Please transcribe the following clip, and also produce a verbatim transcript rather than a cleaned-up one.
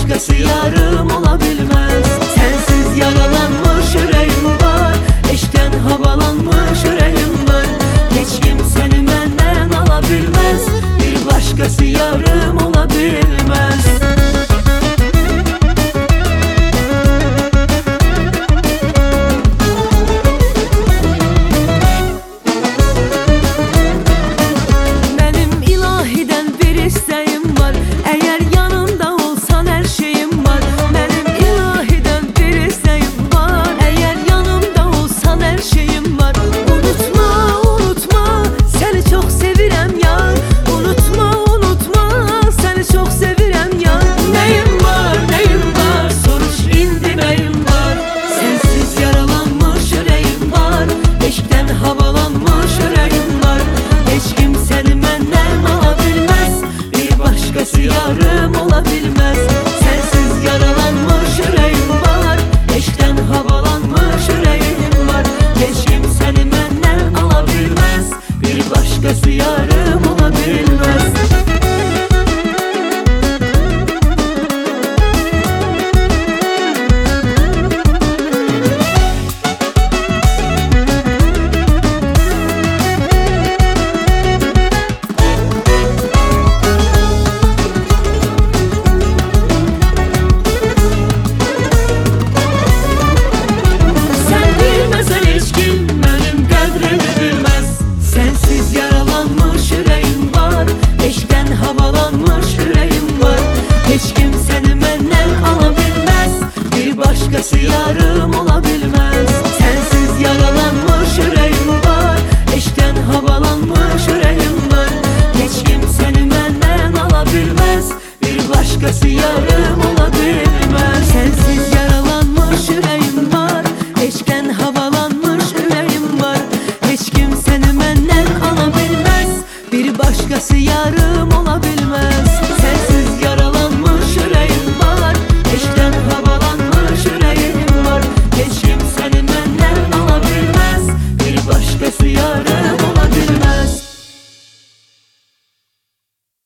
başkası yarım olabilmez. Sensiz yaralanmış yüreğim var, eşten havalanmış yüreğim var. Hiç kimseni benden alabilmez, bir başkası yarım olabilmez. Benim ilahiden bir isteğim var, eğer yanımda olsan her şeyim var. Benim ilahiden bir isteğim var, eğer yanımda olsan her şeyim var. Unutma, unutma, seni çok sevirem yar. Unutma, unutma, seni çok sevirem yar. Neyim var, neyim var, soruş indi neyim var. Sensiz yaralanmış yüreğim var, eşkten havalanmış yüreğim var. Hiç kimseni benden alabilmez, bir başkası yarım olabilmez. Sensiz yaralanmış yüreğim var, eşkten havalanmış yüreğim var. Hiç kimseni benden alabilmez, bir başkası yarım olabilmez. Sen bilmesen hiç kim benim kadrimi bilmez. Sensiz yaralanmış yüreğim var, eşkten havalanmış yüreğim var. Hiç kimseni benden alabilmez, bir başkası yarım